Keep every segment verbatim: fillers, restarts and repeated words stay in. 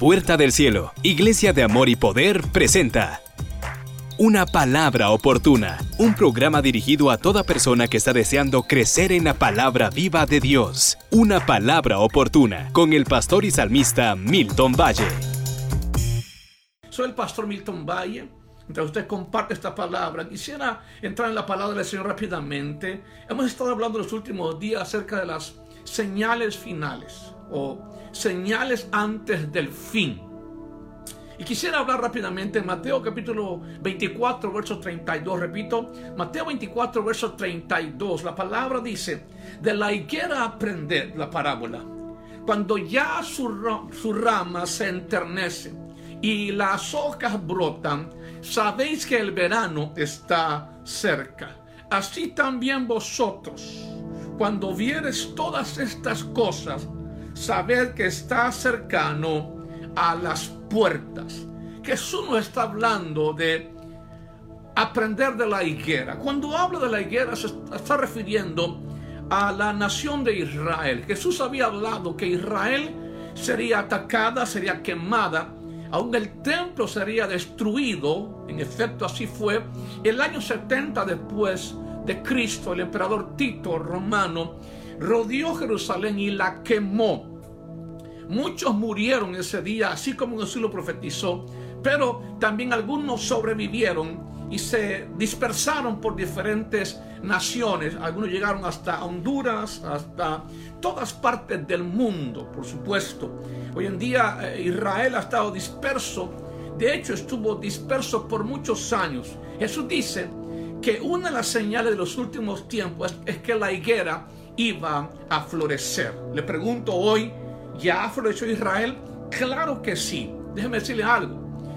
Puerta del Cielo, Iglesia de Amor y Poder, presenta Una Palabra Oportuna, un programa dirigido a toda persona que está deseando crecer en la palabra viva de Dios. Una Palabra Oportuna, con el pastor y salmista Milton Valle. Soy el pastor Milton Valle. Mientras usted comparte esta palabra, quisiera entrar en la palabra del Señor rápidamente. Hemos estado hablando en los últimos días acerca de las señales finales o señales antes del fin. Y quisiera hablar rápidamente en Mateo capítulo veinticuatro, verso treinta y dos. Repito, Mateo veinticuatro, verso treinta y dos. La palabra dice: de la higuera aprended la parábola. Cuando ya su, su rama se enternece y las hojas brotan, sabéis que el verano está cerca. Así también vosotros, cuando vieres todas estas cosas, sabed que está cercano a las puertas. Jesús no está hablando de aprender de la higuera. Cuando habla de la higuera se está refiriendo a la nación de Israel. Jesús había hablado que Israel sería atacada, sería quemada, aún el templo sería destruido. En efecto, así fue. El año setenta después de Cristo, el emperador Tito romano rodeó Jerusalén y la quemó. Muchos murieron ese día, así como Jesús lo profetizó, pero también algunos sobrevivieron y se dispersaron por diferentes naciones. Algunos llegaron hasta Honduras, hasta todas partes del mundo, por supuesto. Hoy en día eh, Israel ha estado disperso. De hecho, estuvo disperso por muchos años. Jesús dice que una de las señales de los últimos tiempos es, es que la higuera iba a florecer. Le pregunto hoy, ¿ya floreció Israel? Claro que sí. Déjeme decirle algo.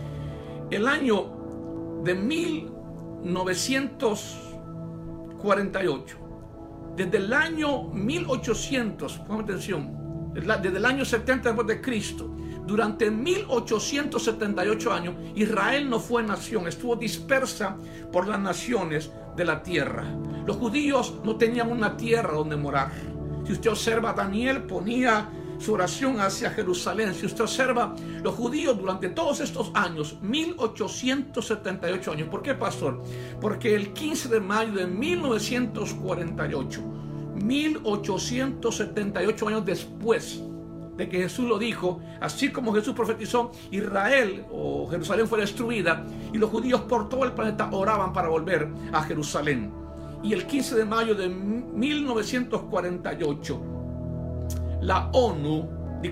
El año de mil novecientos cuarenta y ocho, desde el año mil ochocientos, pongan atención, desde el año setenta después de Cristo, durante mil ochocientos setenta y ocho años, Israel no fue nación, estuvo dispersa por las naciones de la tierra. Los judíos no tenían una tierra donde morar. Si usted observa, Daniel ponía su oración hacia Jerusalén. Si usted observa, los judíos durante todos estos años, mil ochocientos setenta y ocho años. ¿Por qué, pastor? Porque el quince de mayo de mil novecientos cuarenta y ocho, mil ochocientos setenta y ocho años después de que Jesús lo dijo, así como Jesús profetizó, Israel o Jerusalén fue destruida y los judíos por todo el planeta oraban para volver a Jerusalén. Y el quince de mayo de mil novecientos cuarenta y ocho, la ONU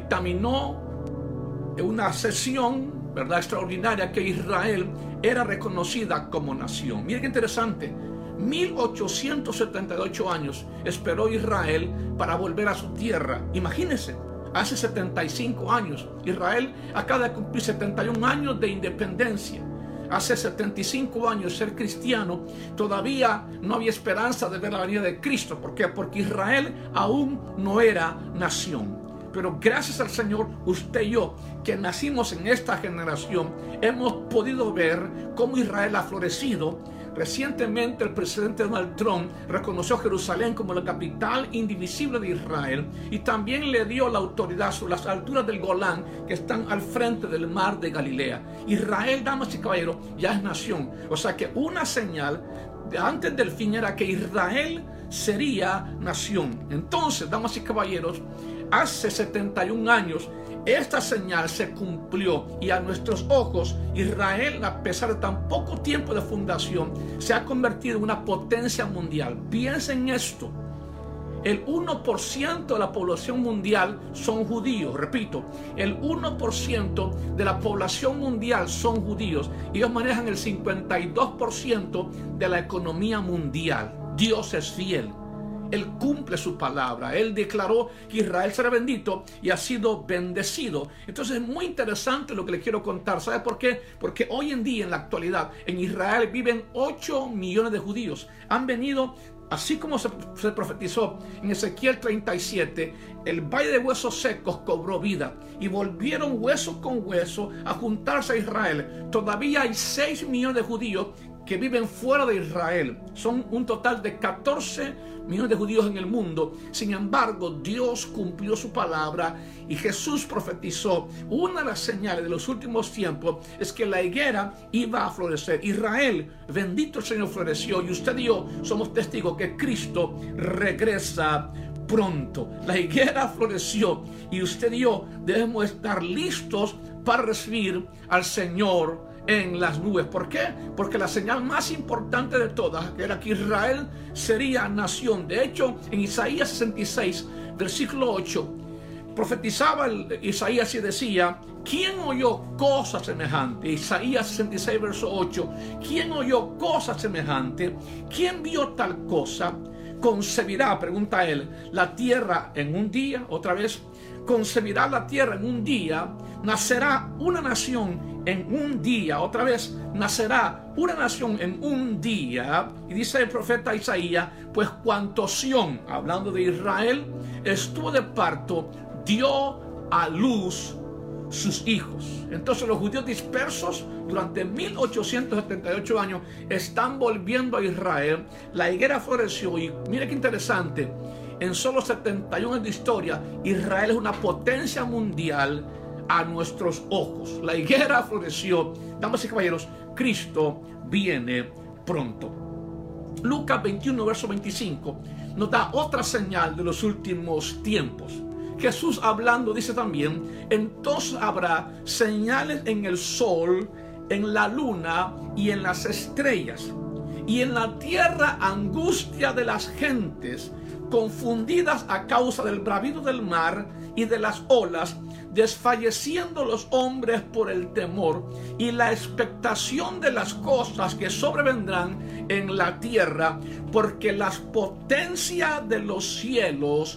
dictaminó en una sesión, ¿verdad?, extraordinaria, que Israel era reconocida como nación. Miren qué interesante. mil ochocientos setenta y ocho años esperó Israel para volver a su tierra. Imagínense, hace setenta y cinco años. Israel acaba de cumplir setenta y un años de independencia. Hace setenta y cinco años ser cristiano, todavía no había esperanza de ver la venida de Cristo. ¿Por qué? Porque Israel aún no era nación. Pero gracias al Señor, usted y yo, que nacimos en esta generación, hemos podido ver cómo Israel ha florecido. Recientemente el presidente Donald Trump reconoció a Jerusalén como la capital indivisible de Israel y también le dio la autoridad sobre las alturas del Golán que están al frente del mar de Galilea. Israel, damas y caballeros, ya es nación. O sea que una señal de antes del fin era que Israel sería nación. Entonces, damas y caballeros, hace setenta y un años esta señal se cumplió y a nuestros ojos Israel, a pesar de tan poco tiempo de fundación, se ha convertido en una potencia mundial. Piensen en esto: el uno por ciento de la población mundial son judíos. Repito, el uno por ciento de la población mundial son judíos. Ellos manejan el cincuenta y dos por ciento de la economía mundial. Dios es fiel. Él cumple su palabra. Él declaró que Israel será bendito y ha sido bendecido. Entonces es muy interesante lo que les quiero contar. ¿Sabe por qué? Porque hoy en día, en la actualidad, en Israel viven ocho millones de judíos. Han venido, así como se, se profetizó en Ezequiel treinta y siete, el valle de huesos secos cobró vida y volvieron hueso con hueso a juntarse a Israel. Todavía hay seis millones de judíos que viven fuera de Israel. Son un total de catorce millones de judíos en el mundo. Sin embargo, Dios cumplió su palabra y Jesús profetizó. Una de las señales de los últimos tiempos es que la higuera iba a florecer. Israel, bendito el Señor, floreció, y usted y yo somos testigos que Cristo regresa pronto. La higuera floreció y usted y yo debemos estar listos para recibir al Señor en las nubes. ¿Por qué? Porque la señal más importante de todas era que Israel sería nación. De hecho, en Isaías sesenta y seis, versículo ocho, profetizaba el, Isaías y decía: ¿quién oyó cosa semejante? Isaías sesenta y seis, verso ocho. ¿Quién oyó cosa semejante? ¿Quién vio tal cosa? ¿Concebirá, pregunta él, la tierra en un día? Otra vez, ¿concebirá la tierra en un día? ¿Nacerá una nación en un día? Otra vez, ¿nacerá una nación en un día? Y dice el profeta Isaías: pues cuanto Sión, hablando de Israel, estuvo de parto, dio a luz sus hijos. Entonces los judíos dispersos durante mil ochocientos setenta y ocho años están volviendo a Israel. La higuera floreció y mire qué interesante, en solo setenta y uno años de historia, Israel es una potencia mundial a nuestros ojos. La higuera floreció. Damas y caballeros, Cristo viene pronto. Lucas veintiuno, verso veinticinco, nos da otra señal de los últimos tiempos. Jesús hablando dice también: entonces habrá señales en el sol, en la luna y en las estrellas, y en la tierra angustia de las gentes, confundidas a causa del bravido del mar y de las olas, desfalleciendo los hombres por el temor y la expectación de las cosas que sobrevendrán en la tierra, porque las potencias de los cielos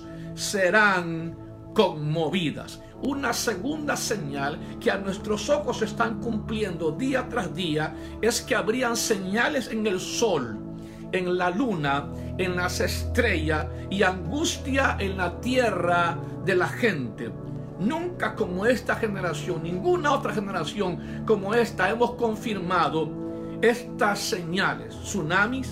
serán conmovidas. Una segunda señal que a nuestros ojos se están cumpliendo día tras día es que habrían señales en el sol, en la luna, en las estrellas, y angustia en la tierra de la gente. Nunca como esta generación, ninguna otra generación como esta, hemos confirmado estas señales. Tsunamis,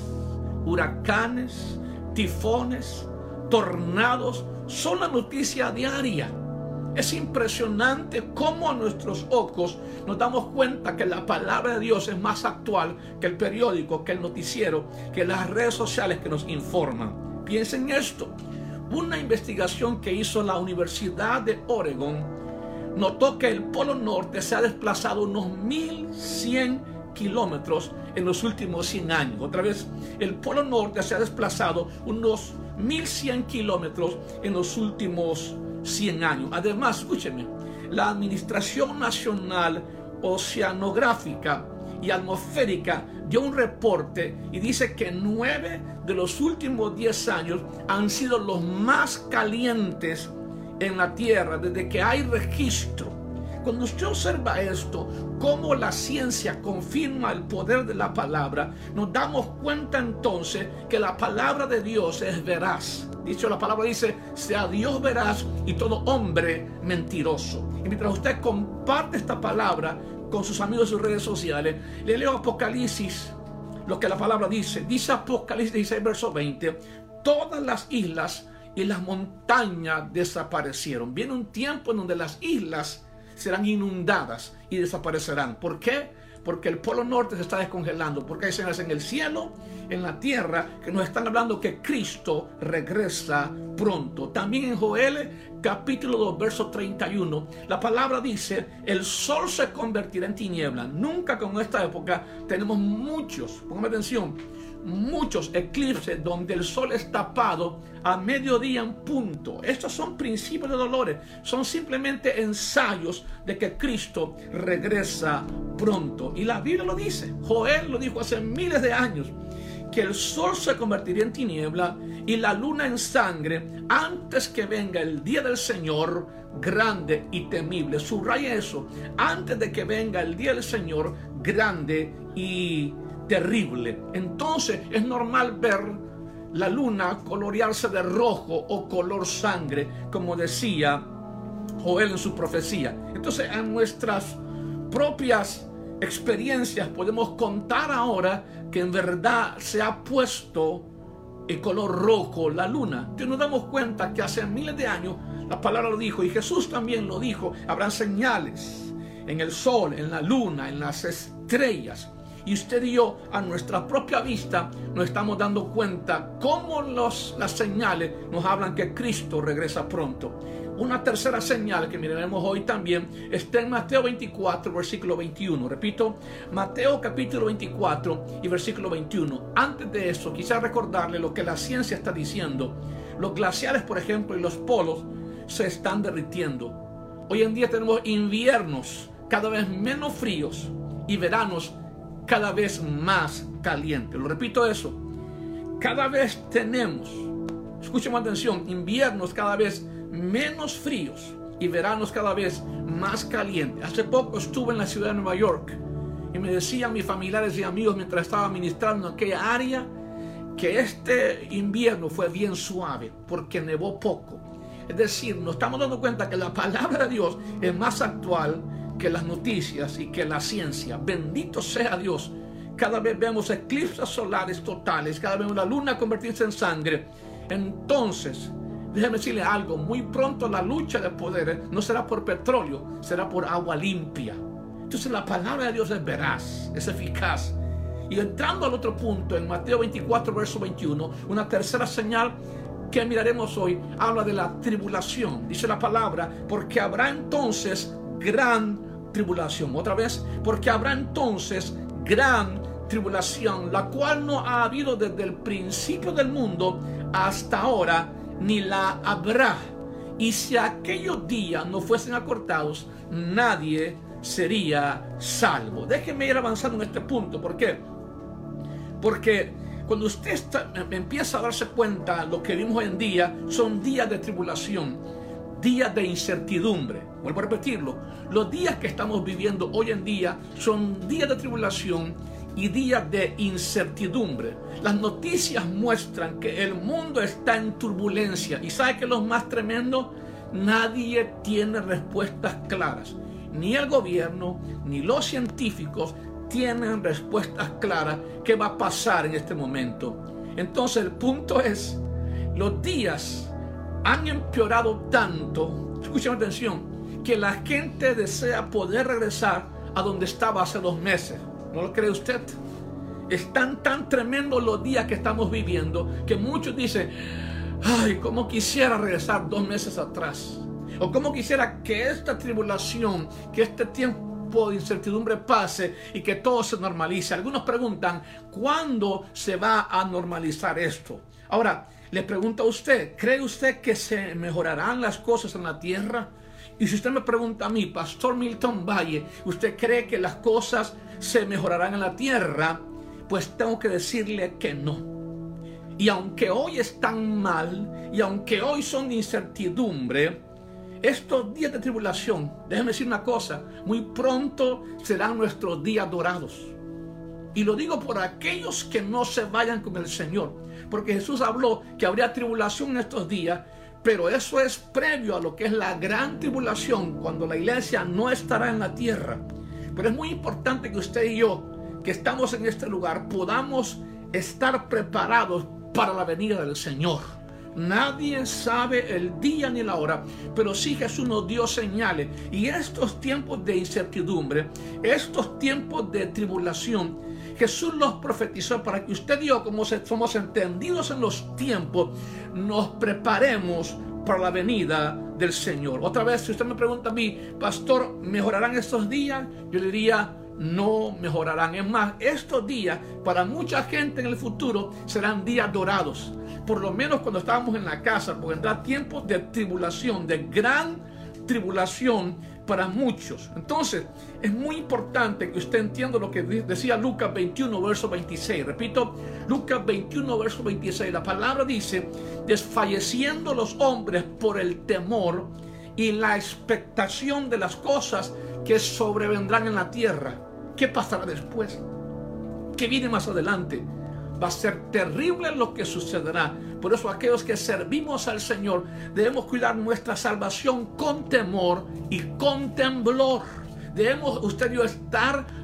huracanes, tifones, tornados son la noticia diaria. Es impresionante cómo a nuestros ojos nos damos cuenta que la palabra de Dios es más actual que el periódico, que el noticiero, que las redes sociales que nos informan. Piensen esto: una investigación que hizo la Universidad de Oregon notó que el Polo Norte se ha desplazado unos mil cien kilómetros en los últimos cien años. Otra vez, el Polo Norte se ha desplazado unos mil cien kilómetros en los últimos cien años. Además, escúcheme, la Administración Nacional Oceanográfica y Atmosférica dio un reporte y dice que nueve de los últimos diez años han sido los más calientes en la Tierra desde que hay registro. Cuando usted observa esto, cómo la ciencia confirma el poder de la palabra, nos damos cuenta entonces que la palabra de Dios es veraz. Dicho, la palabra dice: sea Dios veraz y todo hombre mentiroso. Y mientras usted comparte esta palabra con sus amigos en sus redes sociales, le leo Apocalipsis, lo que la palabra dice. Dice Apocalipsis dieciséis, verso veinte: todas las islas y las montañas desaparecieron. Viene un tiempo en donde las islas serán inundadas y desaparecerán. ¿Por qué? Porque el Polo Norte se está descongelando, porque hay señales en el cielo, en la tierra, que nos están hablando que Cristo regresa pronto. También en Joel capítulo dos, verso treinta y uno, la palabra dice: el sol se convertirá en tiniebla. Nunca como en esta época tenemos muchos, póngame atención, muchos eclipses donde el sol es tapado a mediodía en punto. Estos son principios de dolores, son simplemente ensayos de que Cristo regresa pronto. Y la Biblia lo dice, Joel lo dijo hace miles de años, que el sol se convertiría en tiniebla y la luna en sangre antes que venga el día del Señor grande y temible. Subraya eso: antes de que venga el día del Señor grande y terrible. Entonces es normal ver la luna colorearse de rojo o color sangre, como decía Joel en su profecía. Entonces, a nuestras propias experiencias podemos contar ahora que en verdad se ha puesto el color rojo la luna. Entonces nos damos cuenta que hace miles de años la palabra lo dijo, y Jesús también lo dijo: habrán señales en el sol, en la luna, en las estrellas. Y usted y yo, a nuestra propia vista, nos estamos dando cuenta cómo los, las señales nos hablan que Cristo regresa pronto. Una tercera señal que miraremos hoy también está en Mateo veinticuatro, versículo veintiuno. Repito, Mateo capítulo veinticuatro y versículo veintiuno. Antes de eso, quisiera recordarle lo que la ciencia está diciendo. Los glaciares, por ejemplo, y los polos se están derritiendo. Hoy en día tenemos inviernos cada vez menos fríos y veranos cada vez más calientes. Lo repito eso. Cada vez tenemos, escuchen atención, inviernos cada vez menos fríos y veranos cada vez más calientes. Hace poco estuve en la ciudad de Nueva York y me decían mis familiares y amigos mientras estaba ministrando en aquella área que este invierno fue bien suave porque nevó poco. Es decir, nos estamos dando cuenta que la palabra de Dios es más actual que las noticias y que la ciencia. Bendito sea Dios. Cada vez vemos eclipses solares totales, cada vez vemos la luna convertirse en sangre. Entonces, déjeme decirle algo, muy pronto la lucha de poderes no será por petróleo, será por agua limpia. Entonces la palabra de Dios es veraz, es eficaz. Y entrando al otro punto, en Mateo veinticuatro, verso veintiuno, una tercera señal que miraremos hoy, habla de la tribulación. Dice la palabra, porque habrá entonces gran tribulación. Otra vez, porque habrá entonces gran tribulación, la cual no ha habido desde el principio del mundo hasta ahora, ni la habrá. Y si aquellos días no fuesen acortados, nadie sería salvo. Déjenme ir avanzando en este punto. ¿Por qué? Porque cuando usted está, empieza a darse cuenta, lo que vimos hoy en día son días de tribulación, días de incertidumbre. Vuelvo a repetirlo. Los días que estamos viviendo hoy en día son días de tribulación y días de incertidumbre. Las noticias muestran que el mundo está en turbulencia. ¿Y sabe qué es lo más tremendo? Nadie tiene respuestas claras. Ni el gobierno, ni los científicos tienen respuestas claras qué va a pasar en este momento. Entonces el punto es, los días han empeorado tanto, escuchen atención, que la gente desea poder regresar a donde estaba hace dos meses. ¿No lo cree usted? Están tan tremendos los días que estamos viviendo que muchos dicen, ay, cómo quisiera regresar dos meses atrás. O cómo quisiera que esta tribulación, que este tiempo de incertidumbre pase y que todo se normalice. Algunos preguntan, ¿cuándo se va a normalizar esto? Ahora, le pregunto a usted, ¿cree usted que se mejorarán las cosas en la tierra? Y si usted me pregunta a mí, Pastor Milton Valle, ¿usted cree que las cosas se mejorarán en la tierra? Pues tengo que decirle que no. Y aunque hoy están mal, y aunque hoy son de incertidumbre, estos días de tribulación, déjeme decir una cosa, muy pronto serán nuestros días dorados. Y lo digo por aquellos que no se vayan con el Señor, porque Jesús habló que habría tribulación en estos días, pero eso es previo a lo que es la gran tribulación, cuando la iglesia no estará en la tierra. Pero es muy importante que usted y yo, que estamos en este lugar, podamos estar preparados para la venida del Señor. Nadie sabe el día ni la hora, pero sí Jesús nos dio señales. Y estos tiempos de incertidumbre, estos tiempos de tribulación, Jesús los profetizó para que usted y yo, como somos entendidos en los tiempos, nos preparemos para la venida del Señor. Otra vez, si usted me pregunta a mí, Pastor, ¿mejorarán estos días? Yo le diría, no mejorarán. Es más, estos días para mucha gente en el futuro serán días dorados. Por lo menos cuando estábamos en la casa, porque vendrá tiempos de tribulación, de gran tribulación para muchos. Entonces, es muy importante que usted entienda lo que decía Lucas veintiuno, verso veintiséis. Repito, Lucas veintiuno, verso veintiséis. La palabra dice, desfalleciendo los hombres por el temor y la expectación de las cosas que sobrevendrán en la tierra. ¿Qué pasará después? ¿Qué viene más adelante? Va a ser terrible lo que sucederá. Por eso aquellos que servimos al Señor debemos cuidar nuestra salvación con temor y con temblor. Debemos usted y yo estar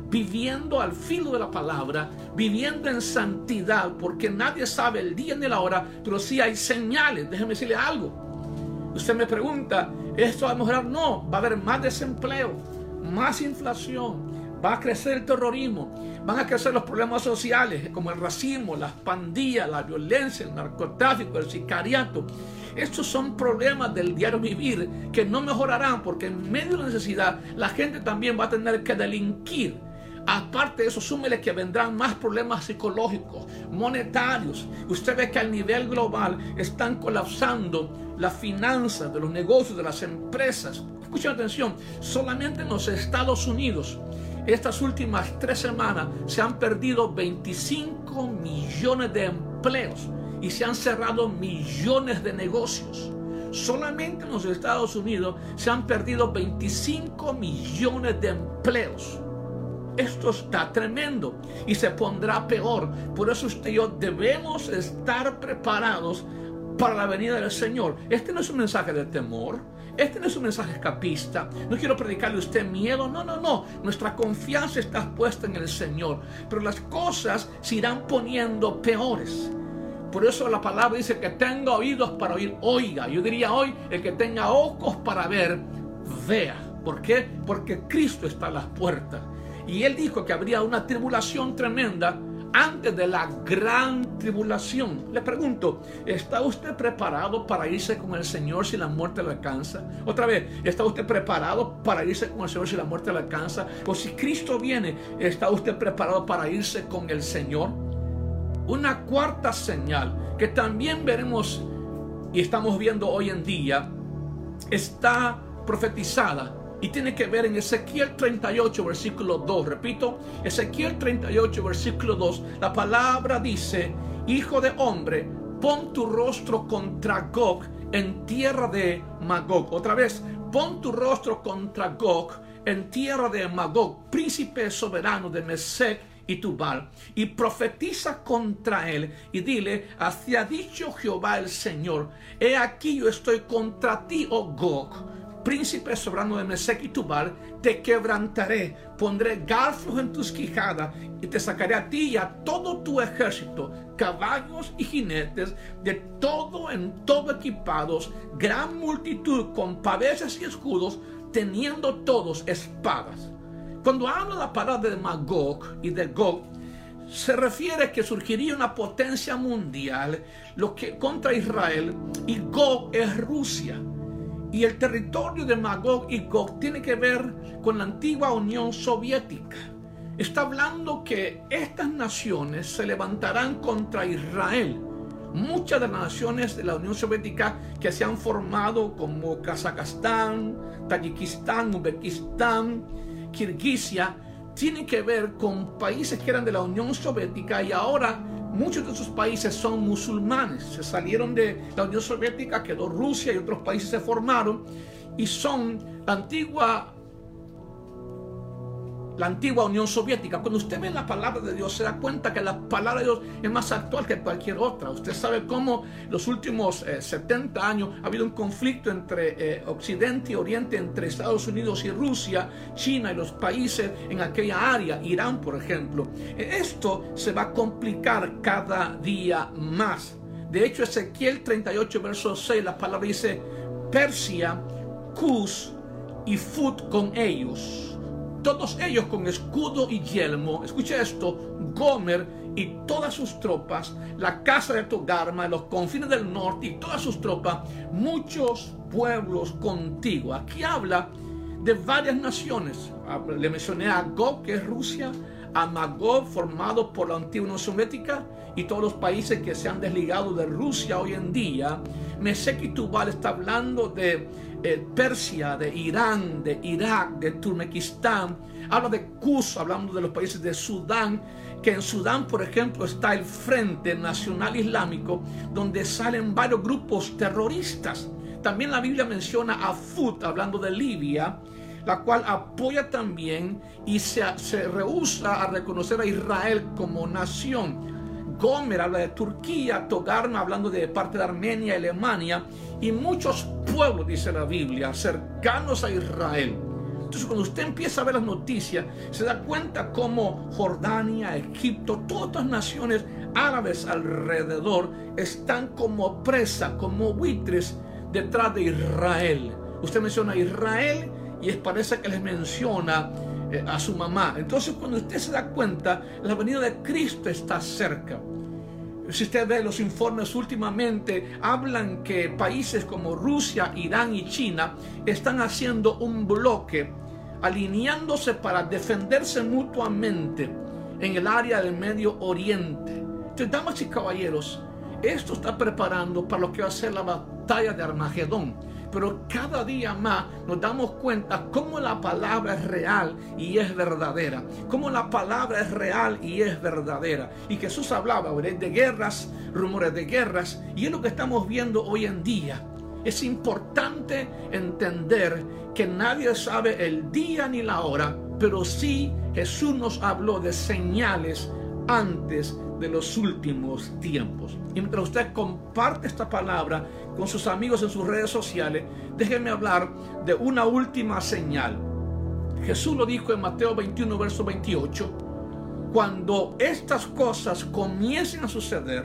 viviendo al filo de la palabra, viviendo en santidad, porque nadie sabe el día ni la hora, pero sí hay señales. Déjeme decirle algo. Usted me pregunta, ¿esto va a mejorar? No, va a haber más desempleo, más inflación, va a crecer el terrorismo, van a crecer los problemas sociales como el racismo, las pandillas, la violencia, el narcotráfico, el sicariato. Estos son problemas del diario vivir que no mejorarán, porque en medio de la necesidad la gente también va a tener que delinquir. Aparte de eso, súmele que vendrán más problemas psicológicos, monetarios. Usted ve que a nivel global están colapsando las finanzas de los negocios, de las empresas. Escuchen atención, solamente en los Estados Unidos, estas últimas tres semanas se han perdido veinticinco millones de empleos y se han cerrado millones de negocios. Solamente en los Estados Unidos se han perdido veinticinco millones de empleos. Esto está tremendo y se pondrá peor. Por eso usted y yo debemos estar preparados para la venida del Señor. Este no es un mensaje de temor. Este no es un mensaje escapista. No quiero predicarle a usted miedo. No, no, no. Nuestra confianza está puesta en el Señor. Pero las cosas se irán poniendo peores. Por eso la palabra dice que tenga oídos para oír, oiga. Yo diría hoy, el que tenga ojos para ver, vea. ¿Por qué? Porque Cristo está a las puertas. Y Él dijo que habría una tribulación tremenda antes de la gran tribulación. Le pregunto, ¿está usted preparado para irse con el Señor si la muerte le alcanza? Otra vez, ¿está usted preparado para irse con el Señor si la muerte le alcanza? O si Cristo viene, ¿está usted preparado para irse con el Señor? Una cuarta señal que también veremos y estamos viendo hoy en día está profetizada y tiene que ver en Ezequiel treinta y ocho, versículo dos. Repito, Ezequiel treinta y ocho, versículo dos. La palabra dice: Hijo de hombre, pon tu rostro contra Gog en tierra de Magog. Otra vez, pon tu rostro contra Gog en tierra de Magog, príncipe soberano de Mesec y Tubal, y profetiza contra él y dile: así ha dicho Jehová el Señor, he aquí yo estoy contra ti, oh Gog, príncipe soberano de Mesec y Tubal, te quebrantaré, pondré garfios en tus quijadas y te sacaré a ti y a todo tu ejército, caballos y jinetes, de todo en todo equipados, gran multitud con pavesas y escudos, teniendo todos espadas. Cuando habla la palabra de Magog y de Gog, se refiere que surgiría una potencia mundial lo que, contra Israel, y Gog es Rusia. Y el territorio de Magog y Gog tiene que ver con la antigua Unión Soviética. Está hablando que estas naciones se levantarán contra Israel. Muchas de las naciones de la Unión Soviética que se han formado, como Kazajstán, Tayikistán, Uzbekistán, Kirguisia, tienen que ver con países que eran de la Unión Soviética y ahora muchos de esos países son musulmanes. Se salieron de la Unión Soviética, quedó Rusia y otros países se formaron y son la antigua la antigua Unión Soviética. Cuando usted ve la palabra de Dios, se da cuenta que la palabra de Dios es más actual que cualquier otra. Usted sabe cómo los últimos eh, setenta años ha habido un conflicto entre eh, Occidente y Oriente, entre Estados Unidos y Rusia, China y los países en aquella área, Irán por ejemplo. Esto se va a complicar cada día más. De hecho, Ezequiel treinta y ocho, verso seis, la palabra dice: Persia, Cus y Fut con ellos, todos ellos con escudo y yelmo. Escucha esto: Gomer y todas sus tropas, la casa de Togarma, los confines del norte y todas sus tropas, muchos pueblos contigo. Aquí habla de varias naciones. Le mencioné a Gog, que es Rusia, a Magog, formado por la antigua Unión Soviética, y todos los países que se han desligado de Rusia hoy en día. Mesec y Tubal está hablando de Eh, Persia, de Irán, de Irak, de Turkmenistán. Habla de Cus, hablando de los países de Sudán, que en Sudán, por ejemplo, está el Frente Nacional Islámico, donde salen varios grupos terroristas. También la Biblia menciona a Fut, hablando de Libia, la cual apoya también y se, se rehúsa a reconocer a Israel como nación. Gomer habla de Turquía, Togarma hablando de parte de Armenia y Alemania, y muchos pueblos, dice la Biblia, cercanos a Israel. Entonces, cuando usted empieza a ver las noticias, se da cuenta cómo Jordania, Egipto, todas estas naciones árabes alrededor están como presa, como buitres detrás de Israel. Usted menciona a Israel y es, parece que les menciona eh, a su mamá. Entonces, cuando usted se da cuenta, la venida de Cristo está cerca. Si usted ve los informes últimamente, hablan que países como Rusia, Irán y China están haciendo un bloque, alineándose para defenderse mutuamente en el área del Medio Oriente. Entonces, damas y caballeros, esto está preparando para lo que va a ser la batalla de Armagedón. Pero cada día más nos damos cuenta cómo la palabra es real y es verdadera. Cómo la palabra es real y es verdadera. Y Jesús hablaba de guerras, rumores de guerras. Y es lo que estamos viendo hoy en día. Es importante entender que nadie sabe el día ni la hora. Pero sí Jesús nos habló de señales antes de los últimos tiempos. Y mientras usted comparte esta palabra con sus amigos en sus redes sociales, déjenme hablar de una última señal. Jesús lo dijo en Mateo veintiuno, verso veintiocho: cuando estas cosas comiencen a suceder,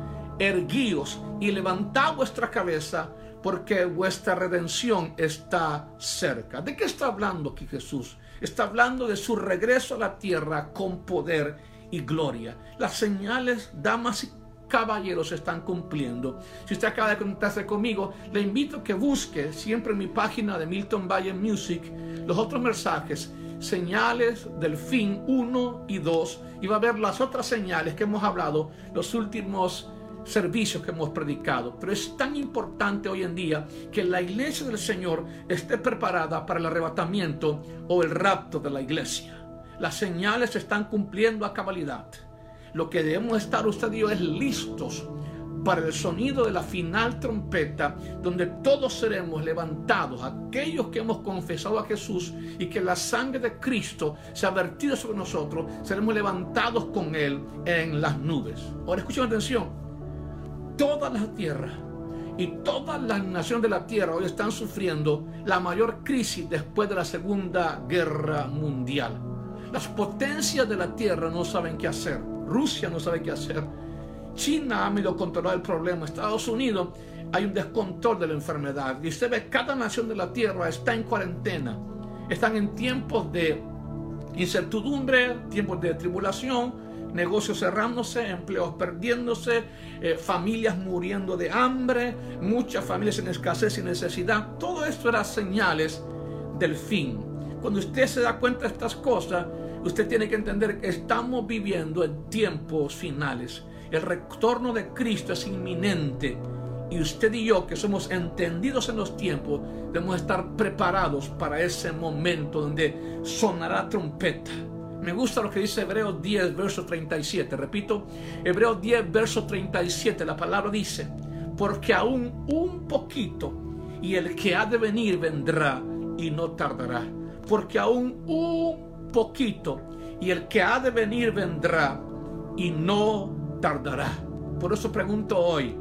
erguíos y levantad vuestra cabeza, porque vuestra redención está cerca. ¿De qué está hablando aquí Jesús? Está hablando de su regreso a la tierra con poder y gloria. Las señales, damas y caballeros, se están cumpliendo. Si usted acaba de conectarse conmigo, le invito a que busque siempre en mi página de Milton Valle Music los otros mensajes, señales del fin uno y dos, y va a ver las otras señales que hemos hablado, los últimos servicios que hemos predicado. Pero es tan importante hoy en día que la iglesia del Señor esté preparada para el arrebatamiento o el rapto de la iglesia. Las señales se están cumpliendo a cabalidad. Lo que debemos estar usted y yo es listos para el sonido de la final trompeta, donde todos seremos levantados, aquellos que hemos confesado a Jesús y que la sangre de Cristo se ha vertido sobre nosotros, seremos levantados con Él en las nubes. Ahora escuchen atención. Toda la tierra y todas las naciones de la tierra hoy están sufriendo la mayor crisis después de la Segunda Guerra Mundial. Las potencias de la tierra no saben qué hacer. Rusia no sabe qué hacer. China ha medio controlado el problema. Estados Unidos hay un descontrol de la enfermedad. Y usted ve, cada nación de la tierra está en cuarentena. Están en tiempos de incertidumbre, tiempos de tribulación, negocios cerrándose, empleos perdiéndose, eh, familias muriendo de hambre, muchas familias en escasez y necesidad. Todo esto eran señales del fin. Cuando usted se da cuenta de estas cosas, usted tiene que entender que estamos viviendo en tiempos finales. El retorno de Cristo es inminente. Y usted y yo, que somos entendidos en los tiempos, debemos estar preparados para ese momento donde sonará trompeta. Me gusta lo que dice Hebreos diez, verso treinta y siete. Repito, Hebreos diez, verso treinta y siete. La palabra dice: porque aún un poquito, y el que ha de venir vendrá y no tardará. Porque aún un poquito, y el que ha de venir vendrá y no tardará. Por eso pregunto hoy,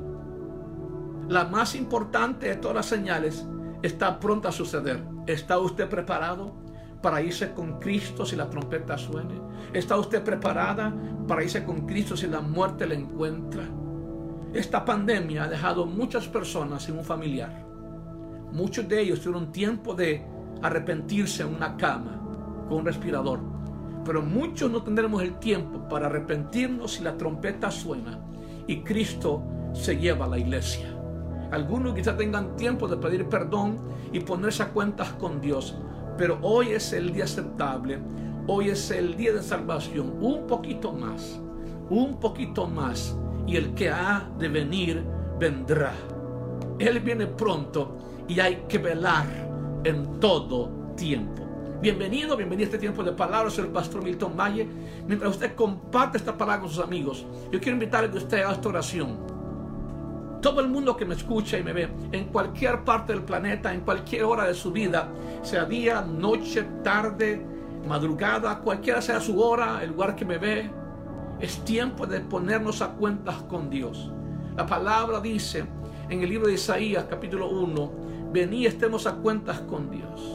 la más importante de todas las señales está pronta a suceder. ¿Está usted preparado para irse con Cristo si la trompeta suene? ¿Está usted preparada para irse con Cristo si la muerte le encuentra? Esta pandemia ha dejado muchas personas sin un familiar. Muchos de ellos tuvieron tiempo de arrepentirse en una cama con un respirador, pero muchos no tendremos el tiempo para arrepentirnos si la trompeta suena y Cristo se lleva a la iglesia. Algunos quizás tengan tiempo de pedir perdón y ponerse a cuentas con Dios, pero hoy es el día aceptable, hoy es el día de salvación. Un poquito más, un poquito más, y el que ha de venir vendrá. Él viene pronto y hay que velar en todo tiempo. Bienvenido, bienvenido a este tiempo de palabras. Soy el pastor Milton Valle. Mientras usted comparte esta palabra con sus amigos, yo quiero invitarle a que usted haga esta oración. Todo el mundo que me escucha y me ve en cualquier parte del planeta, en cualquier hora de su vida, sea día, noche, tarde, madrugada, cualquiera sea su hora, el lugar que me ve, es tiempo de ponernos a cuentas con Dios. La palabra dice en el libro de Isaías capítulo uno: venid, estemos a cuentas con Dios.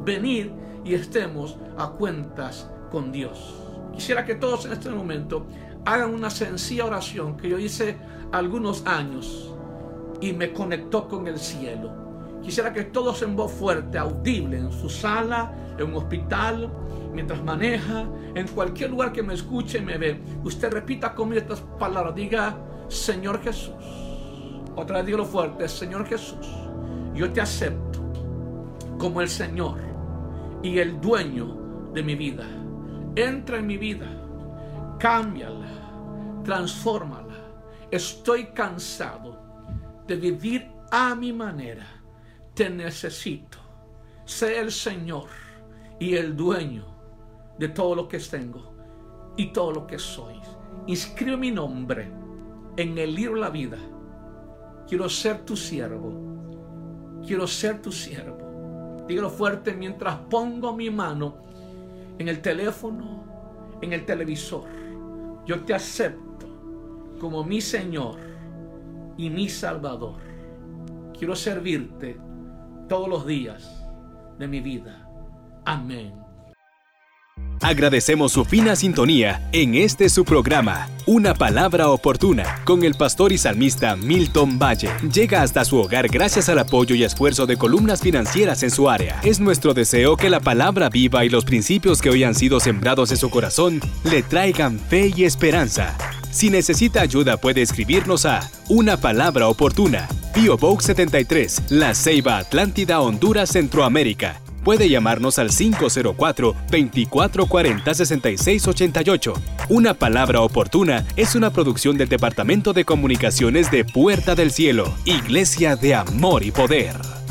venir y estemos a cuentas con Dios. Quisiera que todos en este momento hagan una sencilla oración que yo hice algunos años y me conectó con el cielo. Quisiera que todos en voz fuerte, audible, en su sala, en un hospital, mientras maneja, en cualquier lugar que me escuche y me ve, usted repita conmigo estas palabras. Diga: Señor Jesús. Otra vez dígalo fuerte: Señor Jesús, yo te acepto como el Señor y el dueño de mi vida. Entra en mi vida, cámbiala, transfórmala. Estoy cansado de vivir a mi manera. Te necesito. Sé el Señor y el dueño de todo lo que tengo y todo lo que soy. Inscribe mi nombre en el libro de la vida. Quiero ser tu siervo. Quiero ser tu siervo. Dígalo fuerte mientras pongo mi mano en el teléfono, en el televisor. Yo te acepto como mi Señor y mi Salvador. Quiero servirte todos los días de mi vida. Amén. Agradecemos su fina sintonía en este su programa, Una Palabra Oportuna, con el pastor y salmista Milton Valle. Llega hasta su hogar gracias al apoyo y esfuerzo de Columnas Financieras en su área. Es nuestro deseo que la palabra viva y los principios que hoy han sido sembrados en su corazón le traigan fe y esperanza. Si necesita ayuda, puede escribirnos a Una Palabra Oportuna, P O Box setenta y tres, La Ceiba, Atlántida, Honduras, Centroamérica. Puede llamarnos al cinco cero cuatro, veinticuatro cuarenta, sesenta y seis ochenta y ocho. Una Palabra Oportuna es una producción del Departamento de Comunicaciones de Puerta del Cielo, Iglesia de Amor y Poder.